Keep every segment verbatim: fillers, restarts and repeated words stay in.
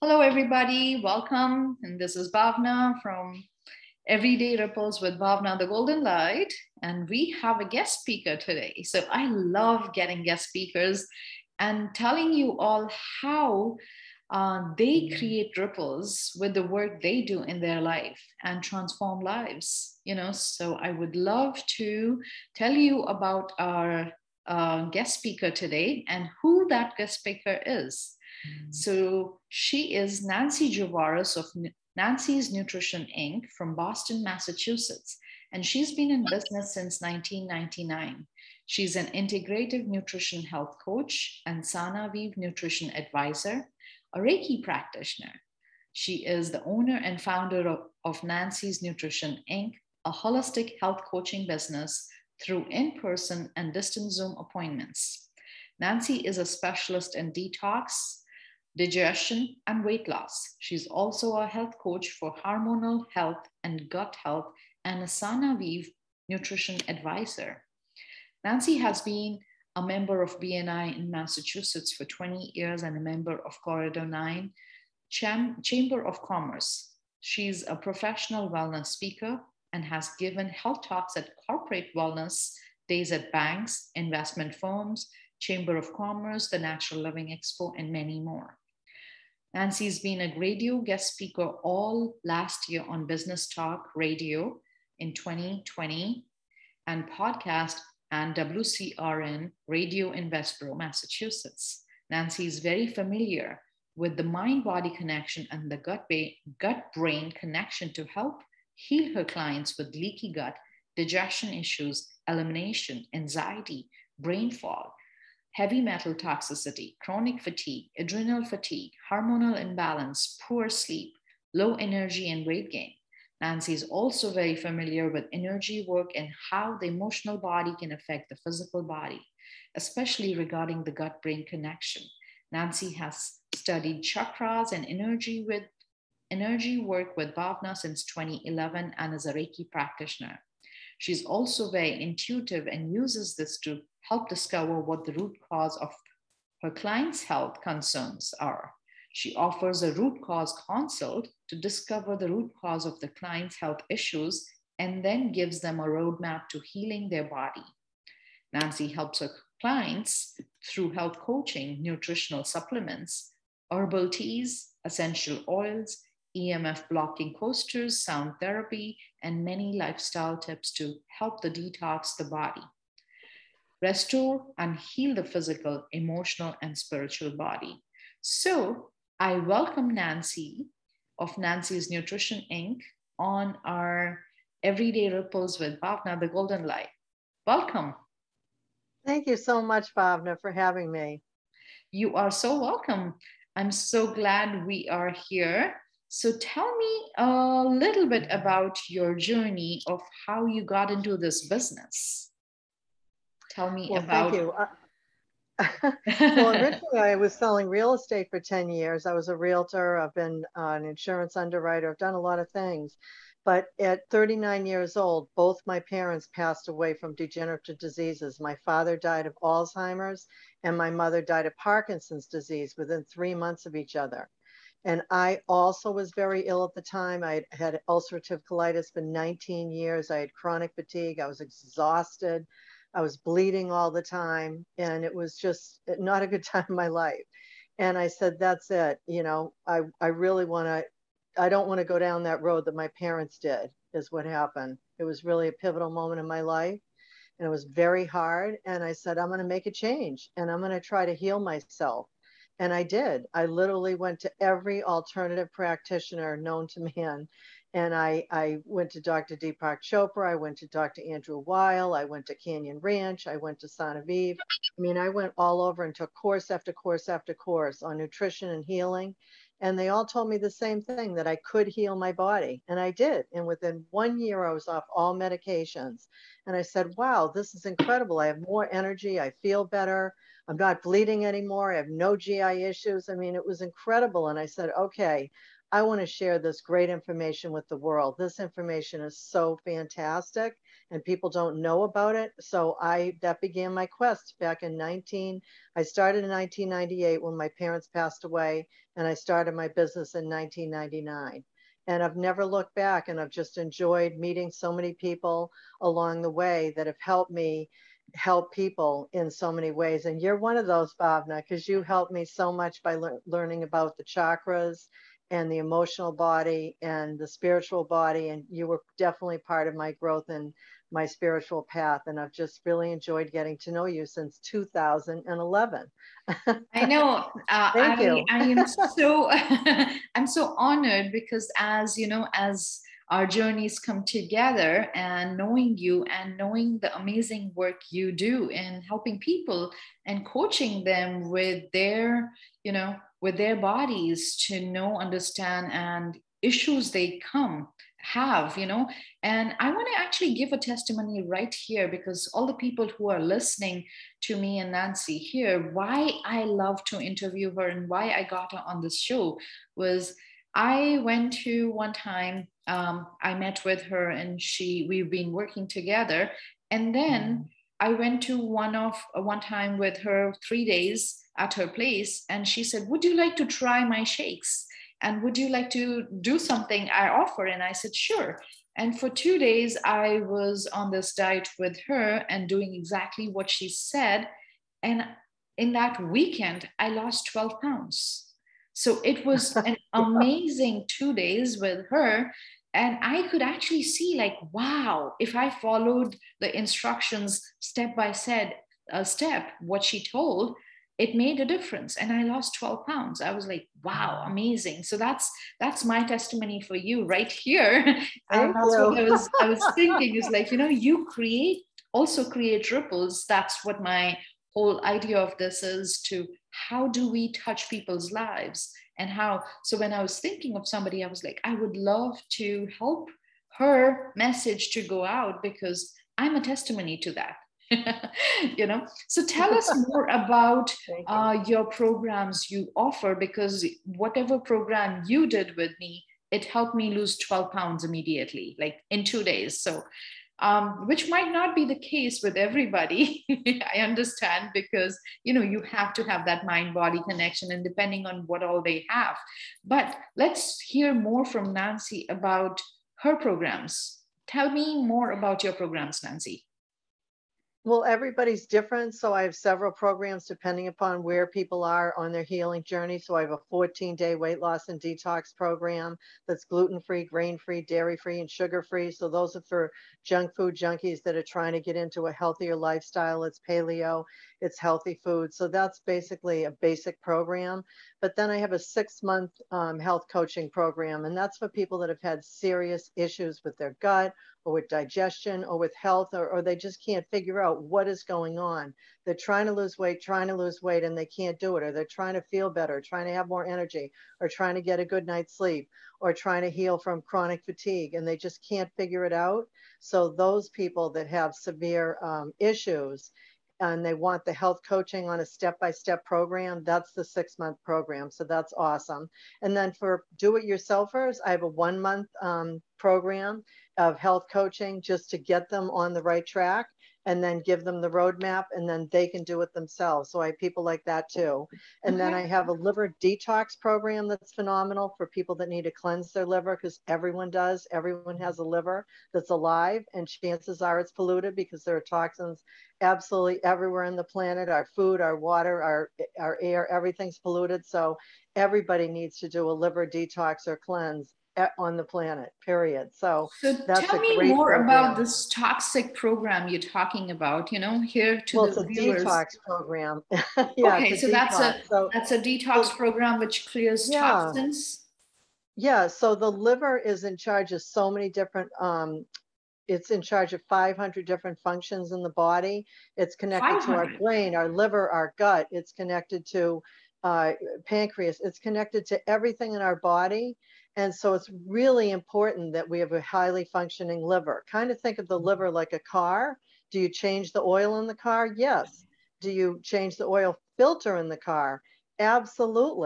Hello, everybody. Welcome. And this is Bhavna from Everyday Ripples with Bhavna, the Golden Light. And we have a guest speaker today. So I love getting guest speakers and telling you all how uh, they create ripples with the work they do in their life and transform lives. You know, so I would love to tell you about our uh, guest speaker today and who that guest speaker is. So she is Nancy Javaris of Nancy's Nutrition Incorporated from Boston, Massachusetts, and she's been in business since nineteen ninety-nine. She's an integrative nutrition health coach and Sanaviv nutrition advisor, a Reiki practitioner. She is the owner and founder of, of Nancy's Nutrition Incorporated, a holistic health coaching business through in person and distant Zoom appointments. Nancy is a specialist in detox, digestion, and weight loss. She's also a health coach for hormonal health and gut health and a Sanaviv nutrition advisor. Nancy has been a member of B N I in Massachusetts for twenty years and a member of Corridor nine Cham- Chamber of Commerce. She's a professional wellness speaker and has given health talks at corporate wellness days at banks, investment firms, Chamber of Commerce, the Natural Living Expo, and many more. Nancy's been a radio guest speaker all last year on Business Talk Radio in twenty twenty and podcast and W C R N Radio in Westboro, Massachusetts. Nancy is very familiar with the mind-body connection and the gut-brain connection to help heal her clients with leaky gut, digestion issues, elimination, anxiety, brain fog, heavy metal toxicity, chronic fatigue, adrenal fatigue, hormonal imbalance, poor sleep, low energy, and weight gain. Nancy is also very familiar with energy work and how the emotional body can affect the physical body, especially regarding the gut brain connection. Nancy has studied chakras and energy with energy work with Bhavna since twenty eleven and is a Reiki practitioner. She's also very intuitive and uses this to help discover what the root cause of her clients' health concerns are. She offers a root cause consult to discover the root cause of the client's health issues and then gives them a roadmap to healing their body. Nancy helps her clients through health coaching, nutritional supplements, herbal teas, essential oils, E M F blocking coasters, sound therapy, and many lifestyle tips to help the detox the body, restore and heal the physical, emotional, and spiritual body. So I welcome Nancy of Nancy's Nutrition Incorporated on our Everyday Ripples with Bhavna, the Golden Light. Welcome. Thank you so much, Bhavna, for having me. You are so welcome. I'm so glad we are here. So tell me a little bit about your journey of how you got into this business. Tell me well, about. Thank you. Uh, well, originally I was selling real estate for ten years. I was a realtor. I've been uh, an insurance underwriter. I've done a lot of things. But at thirty-nine years old, both my parents passed away from degenerative diseases. My father died of Alzheimer's and my mother died of Parkinson's disease within three months of each other. And I also was very ill at the time. I had ulcerative colitis for nineteen years. I had chronic fatigue. I was exhausted. I was bleeding all the time. And it was just not a good time in my life. And I said, that's it. You know, I, I really want to, I don't want to go down that road that my parents did, is what happened. It was really a pivotal moment in my life. And it was very hard. And I said, I'm going to make a change and I'm going to try to heal myself. And I did. I literally went to every alternative practitioner known to man. And I, I went to Doctor Deepak Chopra. I went to Doctor Andrew Weil. I went to Canyon Ranch. I went to Sanaviv. I mean, I went all over and took course after course after course on nutrition and healing. And they all told me the same thing, that I could heal my body. And I did. And within one year, I was off all medications. And I said, wow, this is incredible. I have more energy. I feel better. I'm not bleeding anymore. I have no G I issues. I mean, it was incredible. And I said, okay, I want to share this great information with the world. This information is so fantastic and people don't know about it. So I that began my quest back in nineteen I started in nineteen ninety-eight when my parents passed away, and I started my business in nineteen ninety-nine. And I've never looked back, and I've just enjoyed meeting so many people along the way that have helped me help people in so many ways. And you're one of those, Bhavna, because you helped me so much by lear- learning about the chakras and the emotional body and the spiritual body. And you were definitely part of my growth and my spiritual path. And I've just really enjoyed getting to know you since two thousand eleven. I know. Uh, Thank I you. I am so I'm so honored because as you know, as our journeys come together and knowing you and knowing the amazing work you do in helping people and coaching them with their, you know, with their bodies to know, understand, and issues they come have, you know. And I want to actually give a testimony right here because all the people who are listening to me and Nancy here, why I love to interview her and why I got her on this show was I went to one time, um, I met with her and she, we've been working together. And then I went to one of one time with her three days at her place. And she said, would you like to try my shakes? And would you like to do something I offer? And I said, sure. And for two days, I was on this diet with her and doing exactly what she said. And in that weekend, I lost twelve pounds. So it was an amazing two days with her. And I could actually see, like, wow, if I followed the instructions step by step, uh, step, what she told, it made a difference and I lost twelve pounds. I was like, wow, amazing. So that's that's my testimony for you right here. And Thank that's what you. i was i was thinking is like, you know, you create also create ripples. That's what my whole idea of this is, to how do we touch people's lives and how. So when I was thinking of somebody, I was like, I would love to help her message to go out because I'm a testimony to that. You know, so tell us more about Thank you. uh, your programs you offer, because whatever program you did with me, it helped me lose twelve pounds immediately, like in two days. So um, which might not be the case with everybody. I understand, because you know, you have to have that mind body connection and depending on what all they have. But let's hear more from Nancy about her programs. Tell me more about your programs, Nancy. Well, everybody's different. So I have several programs depending upon where people are on their healing journey. So I have a fourteen day weight loss and detox program that's gluten free, grain free, dairy free, and sugar free. So those are for junk food junkies that are trying to get into a healthier lifestyle. It's paleo, it's healthy food. So that's basically a basic program. But then I have a six month um, health coaching program, and that's for people that have had serious issues with their gut or with digestion or with health, or, or they just can't figure out what is going on. They're trying to lose weight, trying to lose weight, and they can't do it, or they're trying to feel better, trying to have more energy, or trying to get a good night's sleep, or trying to heal from chronic fatigue, and they just can't figure it out. So those people that have severe um, issues and they want the health coaching on a step-by-step program, that's the six-month program. So that's awesome. And then for do-it-yourselfers, I have a one-month um, program of health coaching just to get them on the right track and then give them the roadmap and then they can do it themselves. So I have people like that too. And then Okay. I have a liver detox program that's phenomenal for people that need to cleanse their liver, because everyone does. Everyone has a liver that's alive and chances are it's polluted because there are toxins absolutely everywhere on the planet. Our food, our water, our, our air, everything's polluted. So everybody needs to do a liver detox or cleanse on the planet, period. So So that's tell a me great more about program. this toxic program you're talking about, you know, here to Well, it's the a viewers. detox program. Yeah, it's Okay, a so that's detox. a So, that's a detox so program which clears yeah, toxins. yeah. So the liver is in charge of so many different, um, it's in charge of five hundred different functions in the body. It's connected to our five hundred. brain, our liver, our gut. It's connected to uh, pancreas. It's connected to everything in our body. And so it's really important that we have a highly functioning liver. Kind of think of the liver like a car. Do you change the oil in the car? Yes. Do you change the oil filter in the car? Absolutely.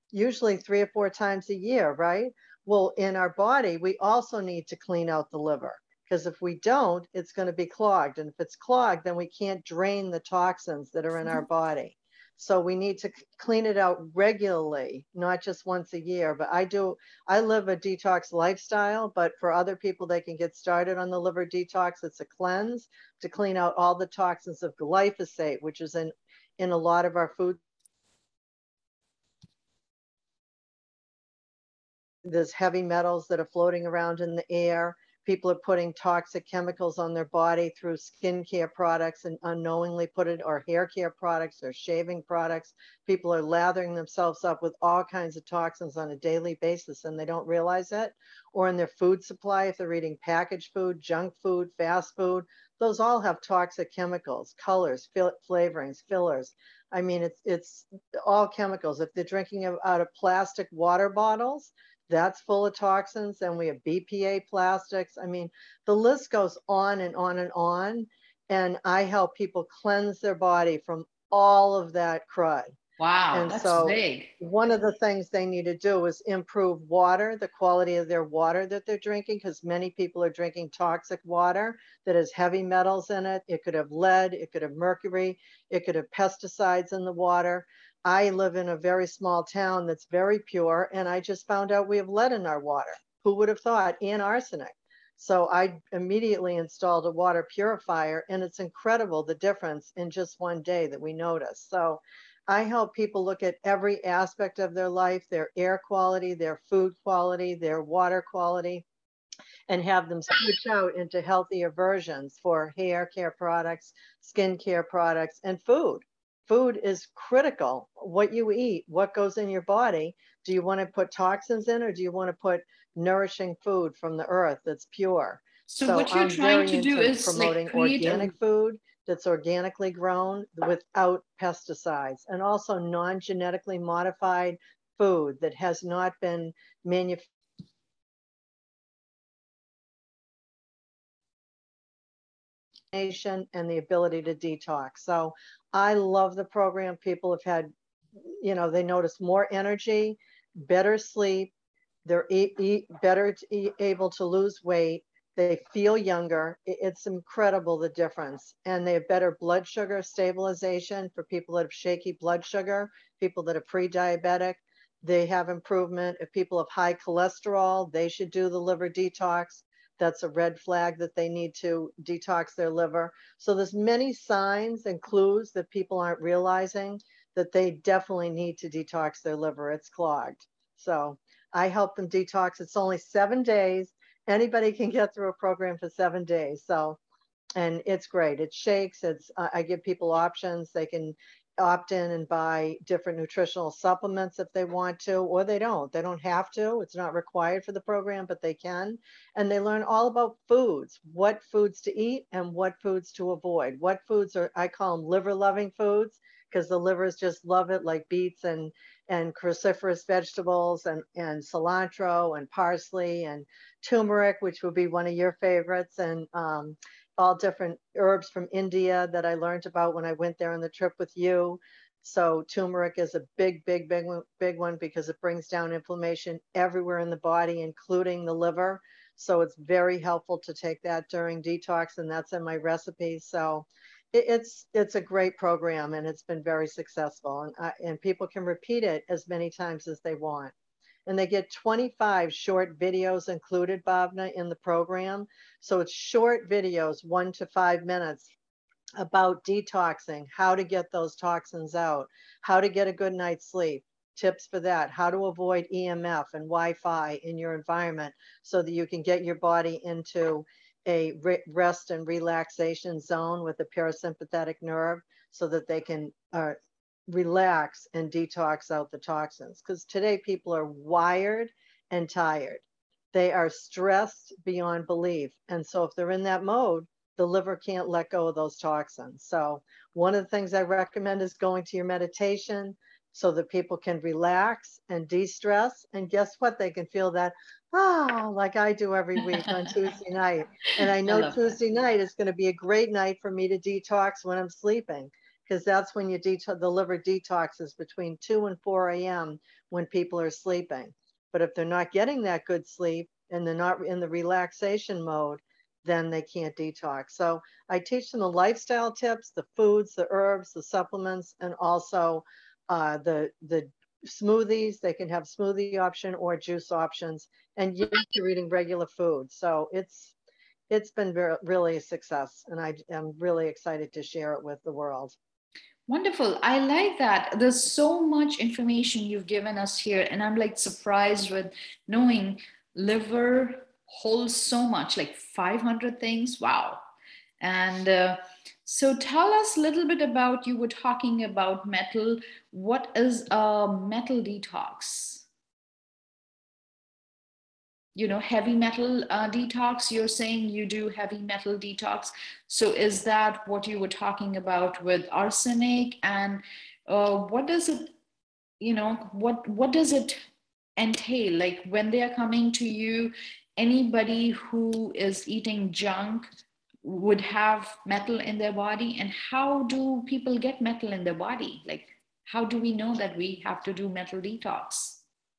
usually three or four times a year, right? Well, in our body, we also need to clean out the liver because if we don't, it's going to be clogged. And if it's clogged, then we can't drain the toxins that are in our body. So we need to clean it out regularly, not just once a year. But I do, I live a detox lifestyle, but for other people, they can get started on the liver detox. It's a cleanse to clean out all the toxins of glyphosate, which is in, in a lot of our food. There's heavy metals that are floating around in the air. People are putting toxic chemicals on their body through skincare products and unknowingly put it, or hair care products or shaving products. People are lathering themselves up with all kinds of toxins on a daily basis and they don't realize it. Or in their food supply, if they're eating packaged food, junk food, fast food, those all have toxic chemicals, colors, flavorings, fillers. I mean, it's it's all chemicals. If they're drinking out of plastic water bottles, that's full of toxins. And we have B P A plastics. I mean, the list goes on and on and on. And I help people cleanse their body from all of that crud. Wow, And that's so big. one of the things they need to do is improve water, the quality of their water that they're drinking, because many people are drinking toxic water that has heavy metals in it. It could have lead, it could have mercury, it could have pesticides in the water. I live in a very small town that's very pure, and I just found out we have lead in our water. Who would have thought? And arsenic. So I immediately installed a water purifier, and it's incredible the difference in just one day that we noticed. So I help people look at every aspect of their life, their air quality, their food quality, their water quality, and have them switch out into healthier versions for hair care products, skin care products, and food. Food is critical. What you eat, what goes in your body. Do you want to put toxins in or do you want to put nourishing food from the earth that's pure? So So what you're I'm trying very to do into is like promoting create a organic food that's organically grown without pesticides and also non-genetically modified food that has not been manufactured and the ability to detox. So I love the program. People have had, you know, they notice more energy, better sleep, they're eat, eat better to eat, able to lose weight, they feel younger. It's incredible the difference. And they have better blood sugar stabilization for people that have shaky blood sugar, people that are pre-diabetic. They have improvement. If people have high cholesterol, they should do the liver detox. That's a red flag that they need to detox their liver. So there's many signs and clues that people aren't realizing that they definitely need to detox their liver. It's clogged. So I help them detox. It's only seven days. Anybody can get through a program for seven days. So, and it's great. It shakes. It's, uh, I give people options. They can opt in and buy different nutritional supplements if they want to, or they don't. They don't have to. It's not required for the program, but they can. And they learn all about foods, what foods to eat and what foods to avoid. What foods are, I call them liver loving foods, because the livers just love it, like beets and and cruciferous vegetables and, and cilantro and parsley and turmeric, which would be one of your favorites, and um, all different herbs from India that I learned about when I went there on the trip with you. So turmeric is a big, big, big one, big one because it brings down inflammation everywhere in the body, including the liver. So it's very helpful to take that during detox, and that's in my recipe. So it, it's it's a great program, and it's been very successful, and I, and people can repeat it as many times as they want. And they get twenty-five short videos included, Bhavna, in the program. So it's short videos, one to five minutes, about detoxing, how to get those toxins out, how to get a good night's sleep, tips for that, how to avoid E M F and Wi-Fi in your environment so that you can get your body into a rest and relaxation zone with the parasympathetic nerve so that they can uh, relax and detox out the toxins. Because today people are wired and tired. They are stressed beyond belief. And so if they're in that mode, the liver can't let go of those toxins. So one of the things I recommend is going to your meditation so that people can relax and de-stress. And guess what? They can feel that, oh, like I do every week on Tuesday night. And I I know love that. Tuesday night is going to be a great night for me to detox when I'm sleeping, because that's when you detox, the liver detoxes between two and four a m when people are sleeping. But if they're not getting that good sleep and they're not in the relaxation mode, then they can't detox. So I teach them the lifestyle tips, the foods, the herbs, the supplements, and also uh, the the smoothies. They can have smoothie option or juice options, and yes, you're eating regular food. So it's it's been very, really a success, and I am really excited to share it with the world. Wonderful. I like that. There's so much information you've given us here, and I'm like surprised with knowing liver holds so much, like five hundred things. Wow. And uh, so tell us a little bit about, you were talking about metal. What is a metal detox? You know, heavy metal uh, detox. You're saying you do heavy metal detox. So is that what you were talking about with arsenic? And uh, what does it, you know, what what does it entail? Like when they are coming to you, anybody who is eating junk would have metal in their body. And how do people get metal in their body? Like, how do we know that we have to do metal detox?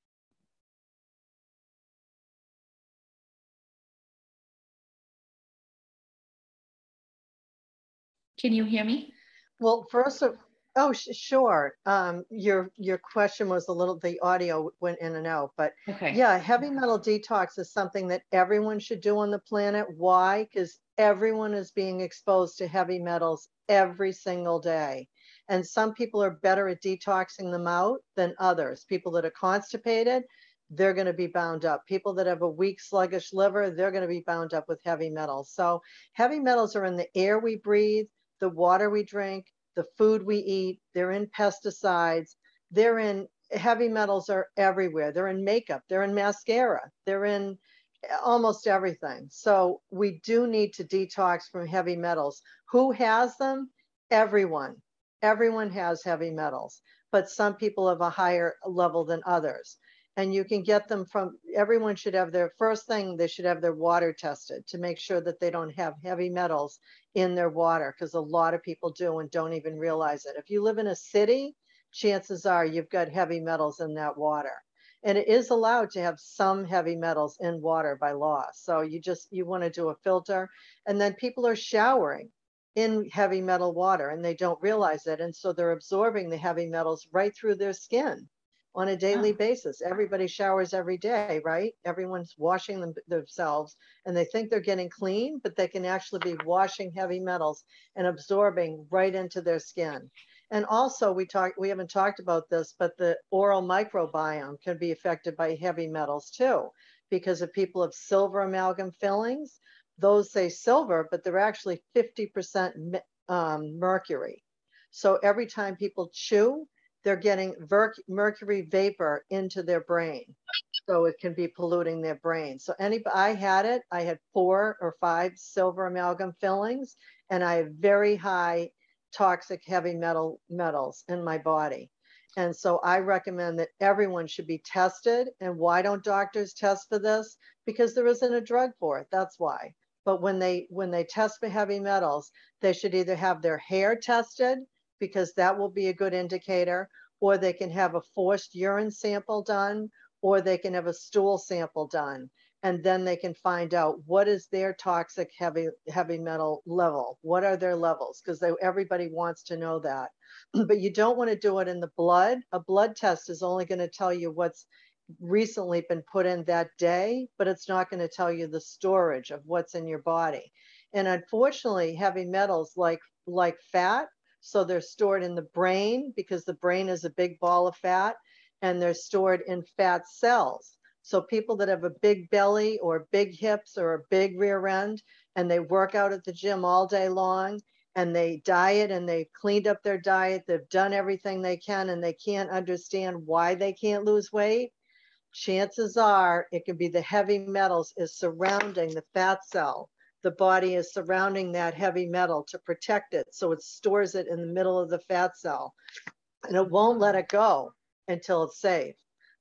Can you hear me? Well, first of oh, sh- sure. Um, your your question was a little, the audio went in and out, but Okay. yeah, heavy metal detox is something that everyone should do on the planet. Why? Because everyone is being exposed to heavy metals every single day. And some people are better at detoxing them out than others. People that are constipated, they're going to be bound up. People that have a weak, sluggish liver, they're going to be bound up with heavy metals. So heavy metals are in the air we breathe, the water we drink, the food we eat, they're in pesticides, they're in, heavy metals are everywhere. They're in makeup, they're in mascara, they're in almost everything. So we do need to detox from heavy metals. Who has them? Everyone. Everyone has heavy metals, but some people have a higher level than others. And you can get them from, everyone should have their first thing, they should have their water tested to make sure that they don't have heavy metals in their water, because a lot of people do and don't even realize it. If you live in a city, chances are you've got heavy metals in that water. And it is allowed to have some heavy metals in water by law. So you just, you want to do a filter. And then people are showering in heavy metal water and they don't realize it. And so they're absorbing the heavy metals right through their skin on a daily Oh. basis. Everybody showers every day, right? Everyone's washing them, themselves, and they think they're getting clean, but they can actually be washing heavy metals and absorbing right into their skin. And also we talk, we haven't talked about this, but the oral microbiome can be affected by heavy metals too, because if people have silver amalgam fillings, those say silver, but they're actually fifty percent um, mercury. So every time people chew, they're getting mercury vapor into their brain. So it can be polluting their brain. So any, I had it, I had four or five silver amalgam fillings, and I have very high toxic heavy metal metals in my body. And so I recommend that everyone should be tested. And why don't doctors test for this? Because there isn't a drug for it. That's why. But when they when they test for heavy metals, they should either have their hair tested, because that will be a good indicator, or they can have a forced urine sample done, or they can have a stool sample done. And then they can find out what is their toxic heavy, heavy metal level. What are their levels? Because everybody wants to know that. But you don't want to do it in the blood. A blood test is only going to tell you what's recently been put in that day, but it's not going to tell you the storage of what's in your body. And unfortunately, heavy metals like, like fat, so they're stored in the brain, because the brain is a big ball of fat, and they're stored in fat cells. So people that have a big belly or big hips or a big rear end, and they work out at the gym all day long, and they diet and they've cleaned up their diet, they've done everything they can, and they can't understand why they can't lose weight, chances are it could be the heavy metals is surrounding the fat cell. The body is surrounding that heavy metal to protect it. So it stores it in the middle of the fat cell, and it won't let it go until it's safe.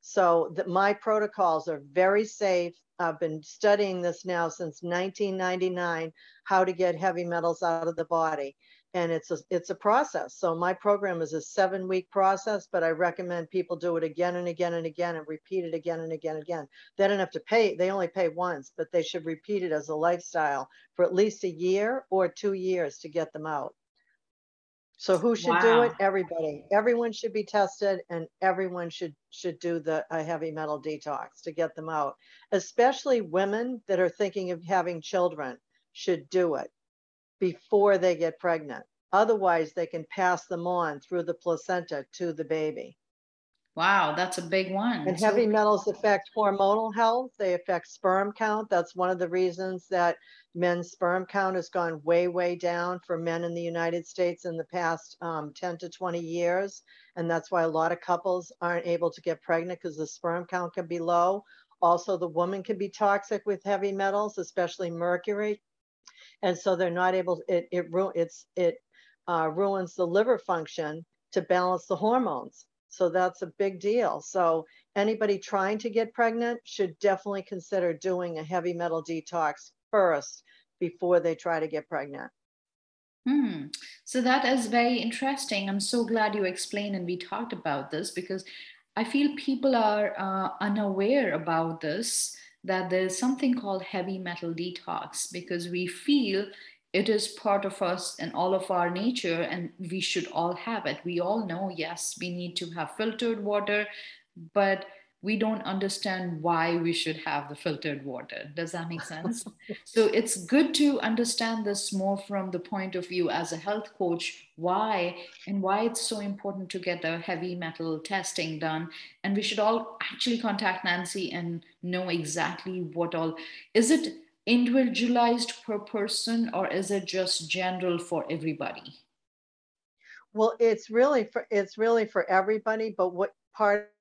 So that my protocols are very safe. I've been studying this now since nineteen ninety-nine, how to get heavy metals out of the body. and it's a, it's a process. So my program is a seven week process, but I recommend people do it again and again and again and repeat it again and again and again. They don't have to pay, they only pay once, but they should repeat it as a lifestyle for at least a year or two years to get them out. So who should do it? Wow. Everybody. Everyone should be tested, and everyone should should do the a heavy metal detox to get them out. Especially women that are thinking of having children should do it before they get pregnant. Otherwise, they can pass them on through the placenta to the baby. Wow, that's a big one. And So heavy metals affect hormonal health. They affect sperm count. That's one of the reasons that men's sperm count has gone way, way down for men in the United States in the past um, ten to twenty years. And that's why a lot of couples aren't able to get pregnant, because the sperm count can be low. Also, the woman can be toxic with heavy metals, especially mercury. And so they're not able, it, it, it's, it uh, ruins the liver function to balance the hormones. So that's a big deal. So anybody trying to get pregnant should definitely consider doing a heavy metal detox first before they try to get pregnant. Hmm. So that is very interesting. I'm so glad you explained and we talked about this, because I feel people are uh, unaware about this, that there's something called heavy metal detox, because we feel it is part of us and all of our nature, and we should all have it. We all know, yes, we need to have filtered water, but we don't understand why we should have the filtered water. Does that make sense? So it's good to understand this more from the point of view as a health coach, why and why it's so important to get a heavy metal testing done. And we should all actually contact Nancy and know exactly what all is it individualized per person, or is it just general for everybody? Well, it's really for it's really for everybody, but what part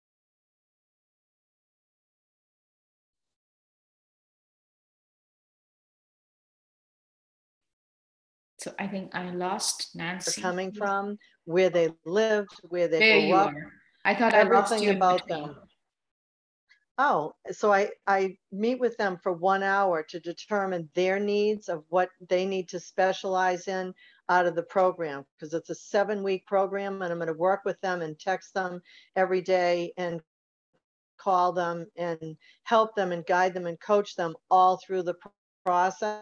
So I think I lost they're Nancy. coming from, where they lived, where they There grew you up, are. I thought I lost everything you in about between. them. Oh, so I, I meet with them for one hour to determine their needs of what they need to specialize in out of the program, because it's a seven week program, and I'm going to work with them and text them every day and call them and help them and guide them and coach them all through the process.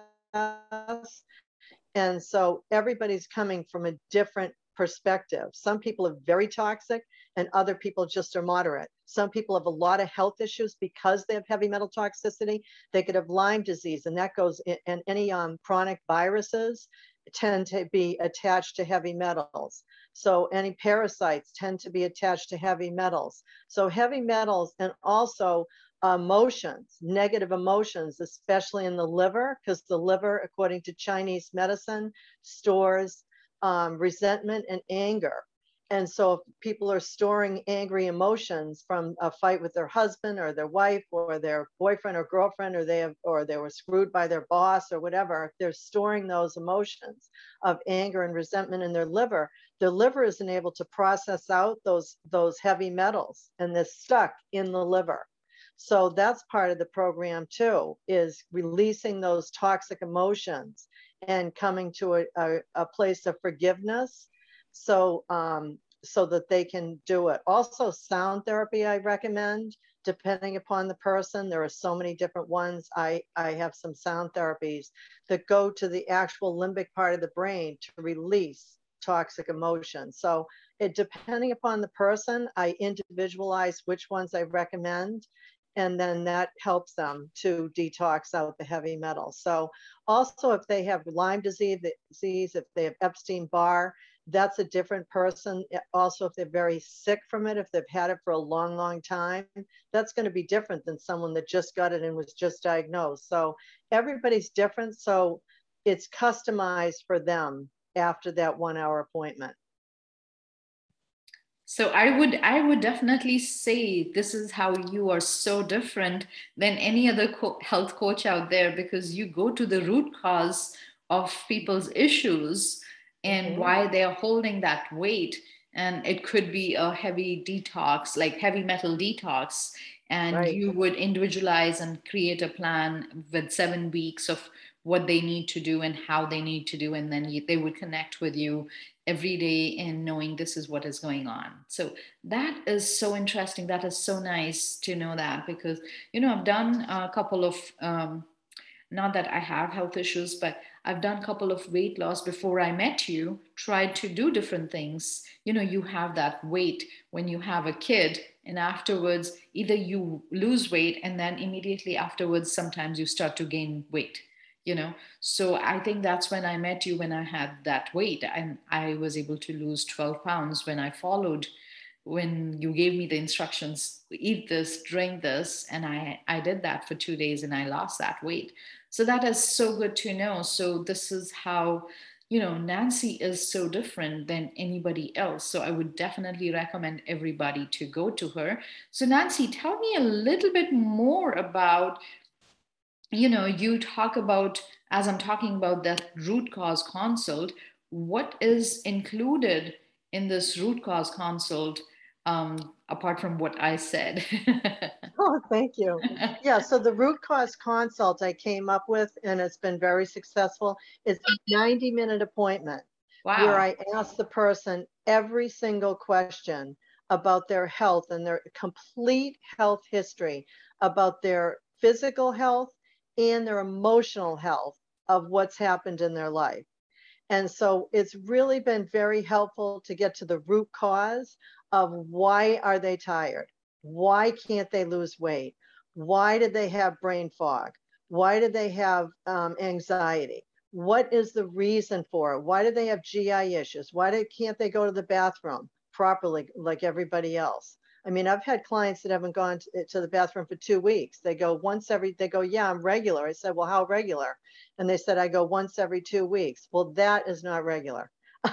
And so everybody's coming from a different perspective. Some people are very toxic and other people just are moderate. Some people have a lot of health issues because they have heavy metal toxicity. They could have Lyme disease, and that goes in, and any um, chronic viruses tend to be attached to heavy metals. So any parasites tend to be attached to heavy metals. So heavy metals, and also emotions, negative emotions, especially in the liver, because the liver, according to Chinese medicine, stores um, resentment and anger. And so if people are storing angry emotions from a fight with their husband or their wife or their boyfriend or girlfriend, or they have, or they were screwed by their boss or whatever, if they're storing those emotions of anger and resentment in their liver, their liver isn't able to process out those, those heavy metals, and they're stuck in the liver. So that's part of the program too, is releasing those toxic emotions and coming to a, a, a place of forgiveness. So, um, so that they can do it. Also, sound therapy, I recommend, depending upon the person. There are so many different ones. I, I have some sound therapies that go to the actual limbic part of the brain to release toxic emotions. So it, depending upon the person, I individualize which ones I recommend, and then that helps them to detox out the heavy metals. So also, if they have Lyme disease, if they have Epstein-Barr, that's a different person. Also, if they're very sick from it, if they've had it for a long, long time, that's going to be different than someone that just got it and was just diagnosed. So everybody's different. So it's customized for them after that one hour appointment. So I would I would definitely say this is how you are so different than any other co- health coach out there, because you go to the root cause of people's issues and Mm-hmm. why they are holding that weight. And it could be a heavy detox, like heavy metal detox, and Right. you would individualize and create a plan with seven weeks of what they need to do and how they need to do, and then you, they would connect with you every day in knowing this is what is going on. So that is so interesting. That is so nice to know that, because you know I've done a couple of um, not that I have health issues, but I've done a couple of weight loss before I met you, tried to do different things. You know, you have that weight when you have a kid, and afterwards, either you lose weight and then immediately afterwards, sometimes you start to gain weight, you know. So I think that's when I met you, when I had that weight, and I was able to lose twelve pounds when I followed, when you gave me the instructions, eat this, drink this, and i i did that for two days, and I lost that weight. So that is so good to know. So this is how, you know, Nancy is so different than anybody else. So I would definitely recommend everybody to go to her. So Nancy, tell me a little bit more about, you know, you talk about, as I'm talking about that root cause consult, what is included in this root cause consult, um, apart from what I said? Oh, thank you. Yeah, so the root cause consult I came up with, and it's been very successful, is a ninety minute appointment where Wow. I ask the person every single question about their health and their complete health history, about their physical health and their emotional health of what's happened in their life. And so it's really been very helpful to get to the root cause of why are they tired? Why can't they lose weight? Why did they have brain fog? Why did they have um, anxiety? What is the reason for it? Why do they have G I issues? Why do, can't they go to the bathroom properly like everybody else? I mean, I've had clients that haven't gone to, to the bathroom for two weeks. They go once every, they go, yeah, I'm regular. I said, well, how regular? And they said, I go once every two weeks. Well, that is not regular.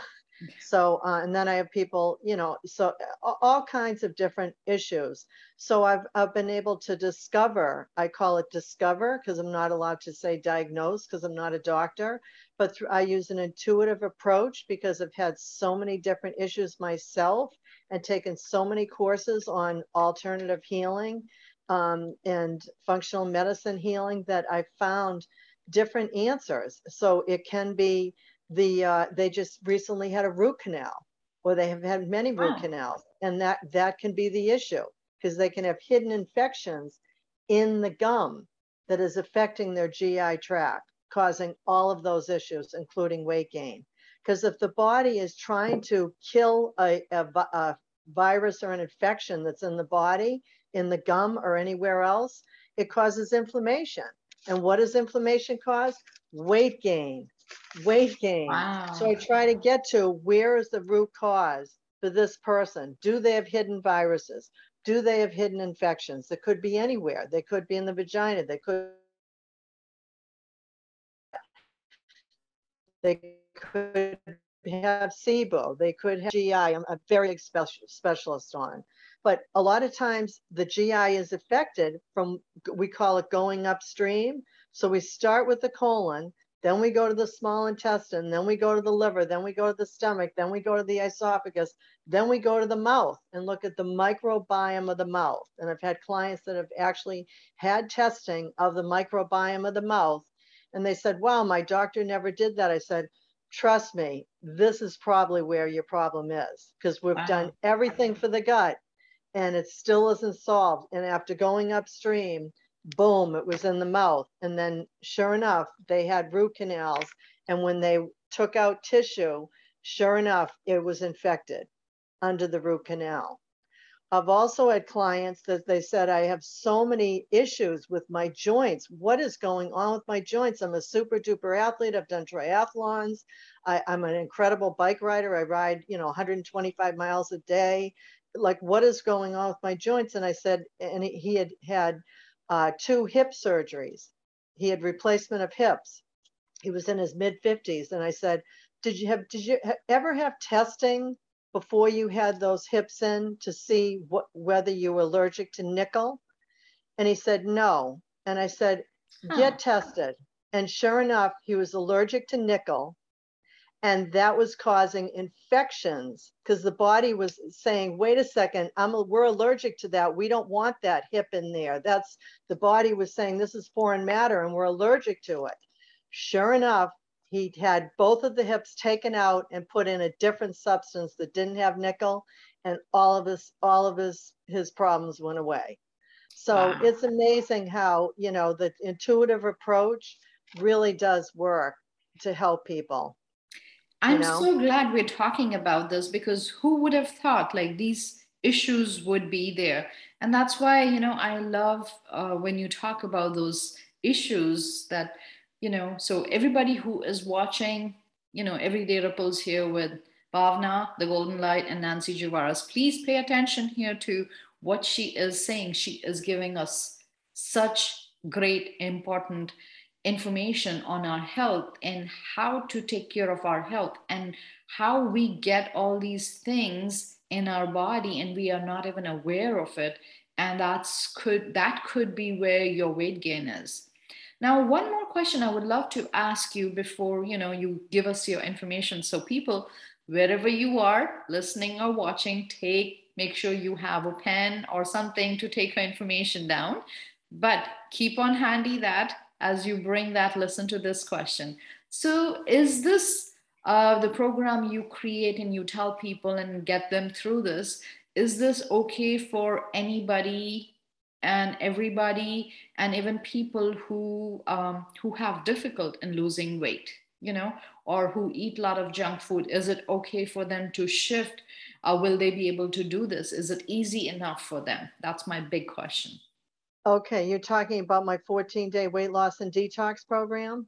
So, uh, and then I have people, you know, so all kinds of different issues. So I've, I've been able to discover, I call it discover, because I'm not allowed to say diagnose because I'm not a doctor, but through, I use an intuitive approach because I've had so many different issues myself and taken so many courses on alternative healing um, and functional medicine healing that I found different answers. So it can be the uh, they just recently had a root canal, or they have had many root Wow. canals, and that that can be the issue, because they can have hidden infections in the gum that is affecting their G I tract, causing all of those issues, including weight gain. Because if the body is trying to kill a, a, a virus or an infection that's in the body, in the gum or anywhere else, it causes inflammation. And what does inflammation cause? Weight gain, weight gain. So Wow. I try to get to where is the root cause for this person? Do they have hidden viruses? Do they have hidden infections? They could be anywhere. They could be in the vagina. They could, they could have SIBO. They could have G I. I'm a very big special, specialist on. But a lot of times the G I is affected from, we call it going upstream. So we start with the colon, then we go to the small intestine, then we go to the liver, then we go to the stomach, then we go to the esophagus, then we go to the mouth and look at the microbiome of the mouth. And I've had clients that have actually had testing of the microbiome of the mouth. And they said, wow, my doctor never did that. I said, trust me, this is probably where your problem is, because we've done Wow. everything for the gut and it still isn't solved. And after going upstream, boom, it was in the mouth. And then sure enough, they had root canals. And when they took out tissue, sure enough, it was infected under the root canal. I've also had clients that they said, I have so many issues with my joints. What is going on with my joints? I'm a super duper athlete. I've done triathlons. I, I'm an incredible bike rider. I ride, you know, one hundred twenty-five miles a day. Like, what is going on with my joints? And I said, and he had had uh, two hip surgeries. He had replacement of hips. He was in his mid fifties. And I said, did you have, did you ever have testing before you had those hips in to see what, whether you were allergic to nickel? And he said, no. And I said, Huh. get tested. And sure enough, he was allergic to nickel. And that was causing infections because the body was saying, wait a second, I'm a, we're allergic to that. We don't want that hip in there. That's, the body was saying, this is foreign matter and we're allergic to it. Sure enough, he had both of the hips taken out and put in a different substance that didn't have nickel, and all of his all of his his problems went away. So Wow. it's amazing how, you know, the intuitive approach really does work to help people, you I'm know? so glad we're talking about this, because who would have thought like these issues would be there? And that's why, you know, I love uh, when you talk about those issues that, you know, so everybody who is watching, you know, Everyday Ripples here with Bhavna, the Golden Light, and Nancy Javaras, please pay attention here to what she is saying. She is giving us such great, important information on our health and how to take care of our health and how we get all these things in our body and we are not even aware of it, and that's could that could be where your weight gain is. Now, one more question I would love to ask you before, you know, you give us your information, so people, wherever you are listening or watching, take make sure you have a pen or something to take your information down, but keep on handy that as you bring that, listen to this question. So, is this uh, the program you create and you tell people and get them through this? Is this okay for anybody and everybody, and even people who um, who have difficult in losing weight, you know, or who eat a lot of junk food? Is it okay for them to shift? Uh, will they be able to do this? Is it easy enough for them? That's my big question. Okay, you're talking about my fourteen day weight loss and detox program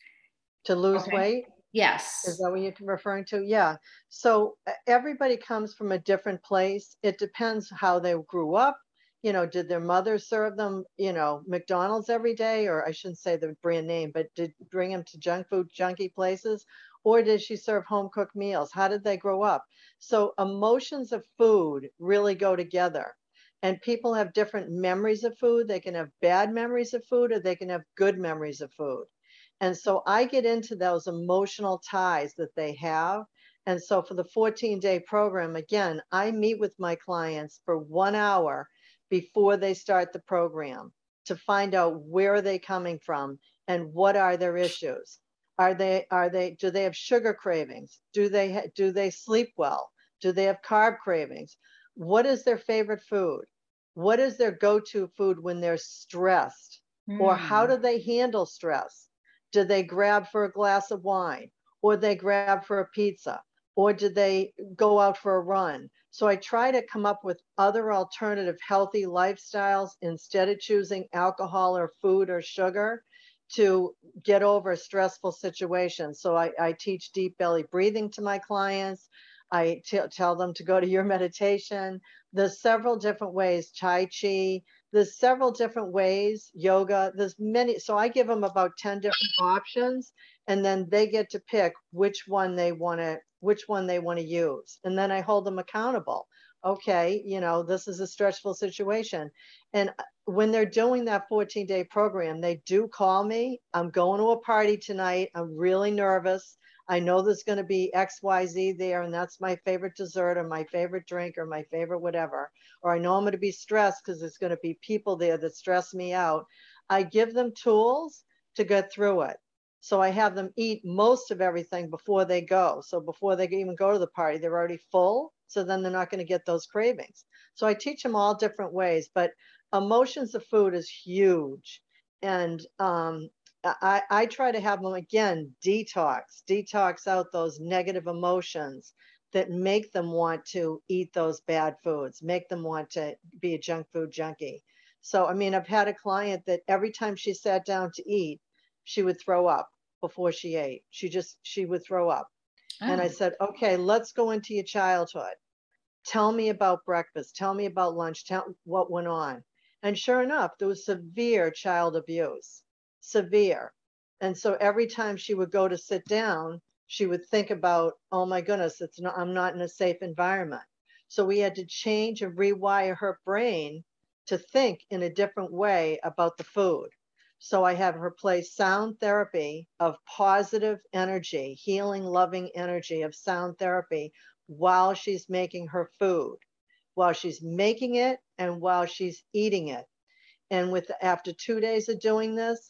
to lose Okay. weight? Is Yes. that what you're referring to? Yeah. So e- everybody comes from a different place. It depends how they grew up. You know, did their mother serve them, you know, McDonald's every day? Or I shouldn't say the brand name, but did bring them to junk food, junky places? Or did she serve home cooked meals? How did they grow up? So emotions of food really go together. And people have different memories of food. They can have bad memories of food or they can have good memories of food. And so I get into those emotional ties that they have. And so for the fourteen day program, again, I meet with my clients for one hour before they start the program to find out where are they coming from and what are their issues. Are they, are they, do they have sugar cravings? Do they, do they sleep well? Do they have carb cravings? What is their favorite food? What is their go-to food when they're stressed? Or how Hmm. do they handle stress? Did they grab for a glass of wine, or they grab for a pizza, or did they go out for a run? So I try to come up with other alternative healthy lifestyles instead of choosing alcohol or food or sugar to get over a stressful situation. So I, I teach deep belly breathing to my clients. I t- tell them to go to your meditation. There's several different ways, Tai Chi, there's several different ways, yoga, there's many. So I give them about ten different options, and then they get to pick which one they want to which one they want to use. And then I hold them accountable. Okay, you know, this is a stressful situation. And uh, when they're doing that fourteen day program, they do call me. I'm going to a party tonight. I'm really nervous. I know there's going to be X Y Z there, and that's my favorite dessert or my favorite drink or my favorite whatever. Or I know I'm going to be stressed because there's going to be people there that stress me out. I give them tools to get through it. So I have them eat most of everything before they go. So before they even go to the party, they're already full. So then they're not going to get those cravings. So I teach them all different ways, but emotions of food is huge. And um, I, I try to have them again detox, detox out those negative emotions that make them want to eat those bad foods, make them want to be a junk food junkie. So, I mean, I've had a client that every time she sat down to eat, she would throw up before she ate. She just, she would throw up. And I Oh. said, okay, let's go into your childhood. Tell me about breakfast. Tell me about lunch. Tell what went on. And sure enough, there was severe child abuse, severe. And so every time she would go to sit down, she would think about, oh my goodness, it's not, I'm not in a safe environment. So we had to change and rewire her brain to think in a different way about the food. So I have her play sound therapy of positive energy, healing, loving energy of sound therapy while she's making her food, while she's making it and while she's eating it. And with after two days of doing this,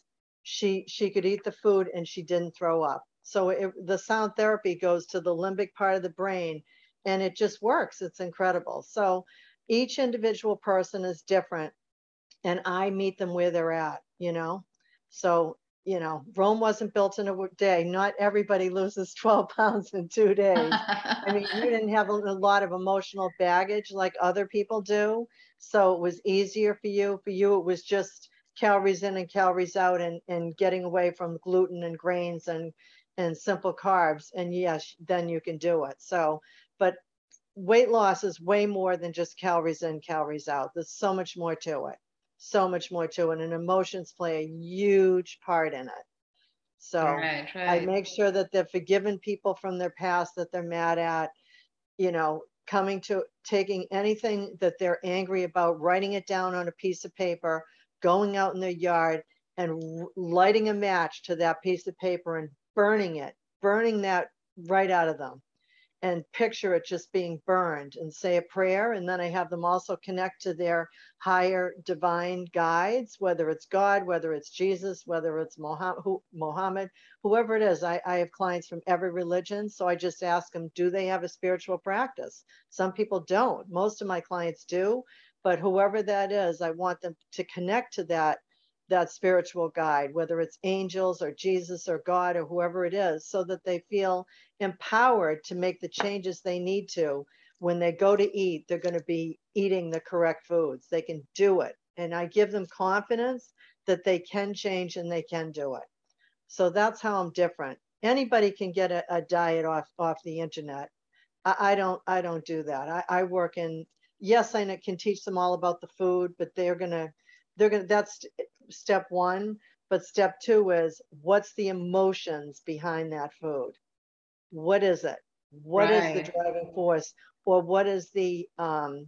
she she could eat the food and she didn't throw up. So it, the sound therapy goes to the limbic part of the brain, and it just works. It's incredible. So each individual person is different, and I meet them where they're at, you know? So, you know, Rome wasn't built in a day. Not everybody loses twelve pounds in two days. I mean, you didn't have a, a lot of emotional baggage like other people do. So it was easier for you. For you, it was just calories in and calories out, and, and getting away from gluten and grains and, and simple carbs. And yes, then you can do it. So, but weight loss is way more than just calories in, calories out. There's so much more to it. So much more to it. And emotions play a huge part in it. So Right, I right. make sure that they're forgiving people from their past that they're mad at, you know, coming to taking anything that they're angry about, writing it down on a piece of paper, going out in their yard and lighting a match to that piece of paper and burning it, burning that right out of them, and picture it just being burned, and say a prayer. And then I have them also connect to their higher divine guides, whether it's God, whether it's Jesus, whether it's Mohammed, whoever it is. I, I have clients from every religion. So I just ask them, do they have a spiritual practice? Some people don't. Most of my clients do. But whoever that is, I want them to connect to that that spiritual guide, whether it's angels or Jesus or God or whoever it is, so that they feel empowered to make the changes they need to. When they go to eat, they're going to be eating the correct foods. They can do it. And I give them confidence that they can change and they can do it. So that's how I'm different. Anybody can get a, a diet off, off the internet. I, I don't, I don't do that. I, I work in, yes, I can teach them all about the food, but they're going to, they're going to, that's step one. But step two is, what's the emotions behind that food? What is it? What is the Right. driving force? Or what is the um,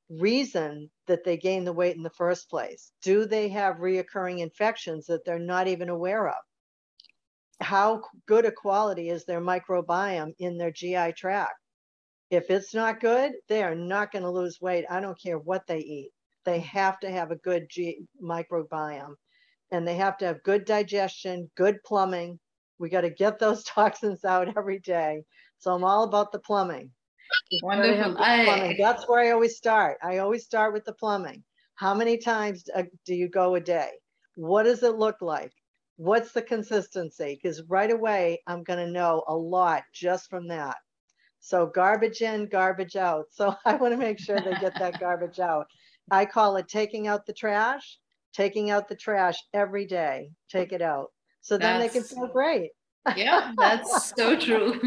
reason that they gain the weight in the first place? Do they have reoccurring infections that they're not even aware of? How good a quality is their microbiome in their G I tract? If it's not good, they are not going to lose weight. I don't care what they eat. They have to have a good G- microbiome, and they have to have good digestion, good plumbing. We got to get those toxins out every day. So I'm all about the plumbing. You got to Wonderful. have good plumbing. I That's where I always start. I always start with the plumbing. How many times uh, do you go a day? What does it look like? What's the consistency? Because right away, I'm going to know a lot just from that. So garbage in, garbage out. So I want to make sure they get that garbage out. I call it taking out the trash, taking out the trash every day. Take it out. So then they can that's feel great. yeah, that's so true.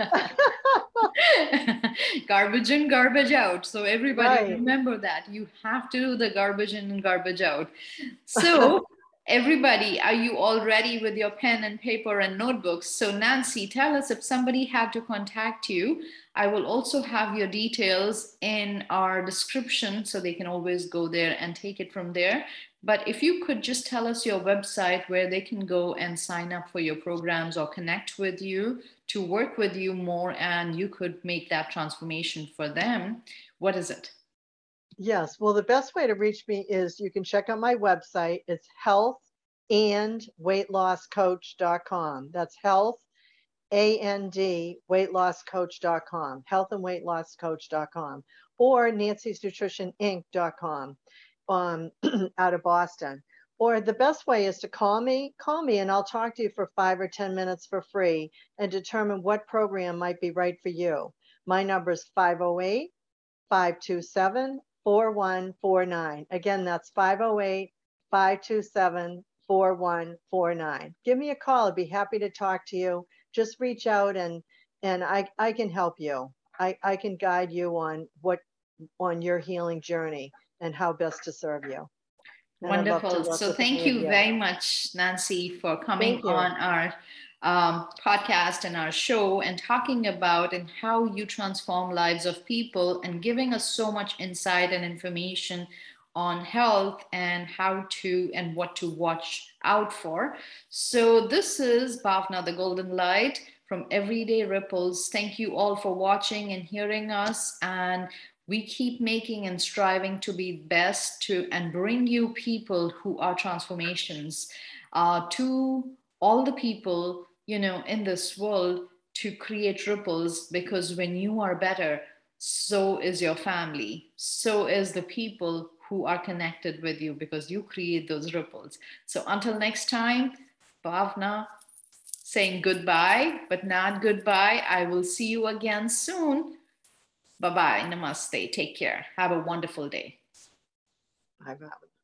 Garbage in, garbage out. So everybody Right. remember that. You have to do the garbage in and garbage out. So everybody, are you all ready with your pen and paper and notebooks? So Nancy, tell us if somebody had to contact you. I will also have your details in our description so they can always go there and take it from there. But if you could just tell us your website where they can go and sign up for your programs or connect with you to work with you more, and you could make that transformation for them, what is it? Yes. Well, the best way to reach me is you can check out my website. It's health and weight loss coach dot com. That's health and weight loss coach dot com, health and weight loss coach dot com, or Nancy's Nutrition Inc dot com, um, out of Boston. Or the best way is to call me, call me, and I'll talk to you for five or ten minutes for free and determine what program might be right for you. My number is five oh eight, five two seven, four one four nine. Again, that's five oh eight, five two seven, four one four nine. Give me a call. I'd be happy to talk to you. Just reach out, and and I, I can help you. I, I can guide you on what on your healing journey and how best to serve you. And I'd love to Wonderful. work So with thank any of you you. very much, Nancy, for coming Thank you. on our um, podcast and our show and talking about and how you transform lives of people and giving us so much insight and information on health and how to and what to watch out for. So this is Bhavna, the Golden Light from Everyday Ripples. Thank you all for watching and hearing us. And We keep making and striving to be best to and bring you people who are transformations uh, to all the people, you know, in this world, to create ripples, because when you are better, so is your family, so is the people who are connected with you, because you create those ripples. So until next time, Bhavna saying goodbye, but not goodbye. I will see you again soon. Bye bye. Namaste. Take care. Have a wonderful day. Bye bye.